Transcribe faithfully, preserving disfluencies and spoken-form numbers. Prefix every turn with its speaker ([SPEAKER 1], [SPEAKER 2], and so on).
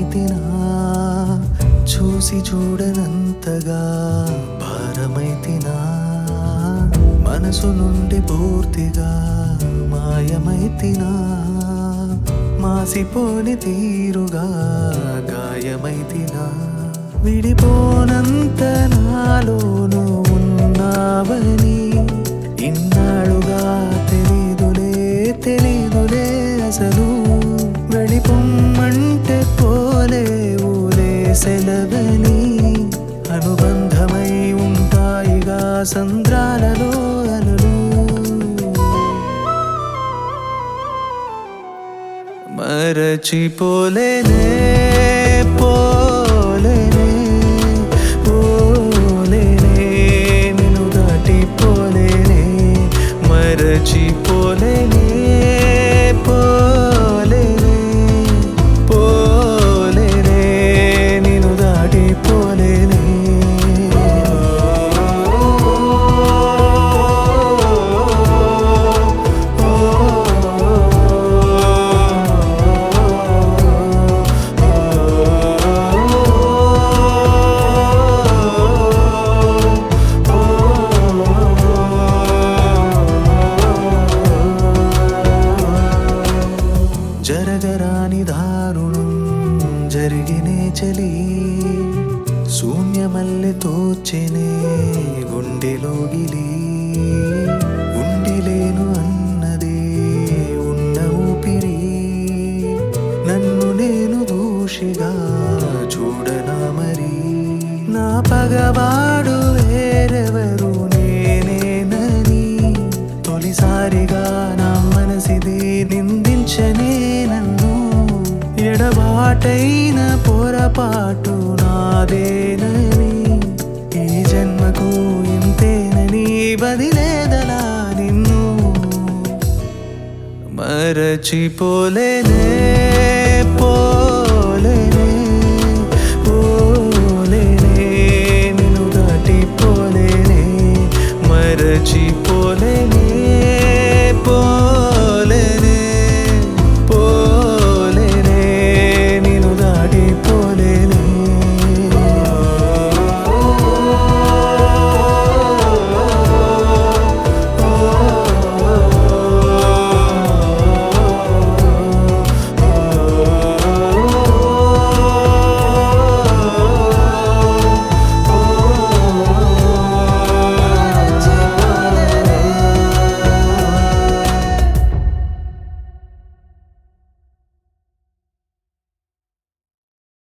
[SPEAKER 1] భాగమైతినా చూసి చూడనంతగా భారమైతినా మనసు నుండి పూర్తిగా మాయమైతినా మాసిపోని తీరుగా గాయమైతినా విడిపోనంత నాలోను ఉన్నావని ఇన్నాళ్ళుగా తెలీదులే తెలీదులే అసలు వెళ్ళిపోమ్మంటే పోలేవులే సెలవని అనుబంధమై ఉంటాయిగా సంద్రాలలో అలలు మరచిపోలేనే పోలేనే పోలేనే నిన్ను దాటిపోలేనే మరచిపోలేనే పోలేనే పోలేనే నిన్ను దాటిపోలేనే జరగరాని దారుణం జరిగినే చలి శూన్యమల్లె తోచెనే గుండెలోగిలి ఉండిలేను అన్నదే ఉన్న ఊపిరి నన్ను నేను దోషిగా చూడనా మరి నా పగవాడు వేరెవరు నేనేనని తొలిసారిగా నా మనసిది నిందించనే నన్ను ఎడబాటైన పొరపాటు నాదేనని ఈ జన్మకు ఇంతేనని వదిలేదలా నిన్ను మరచిపోలేనే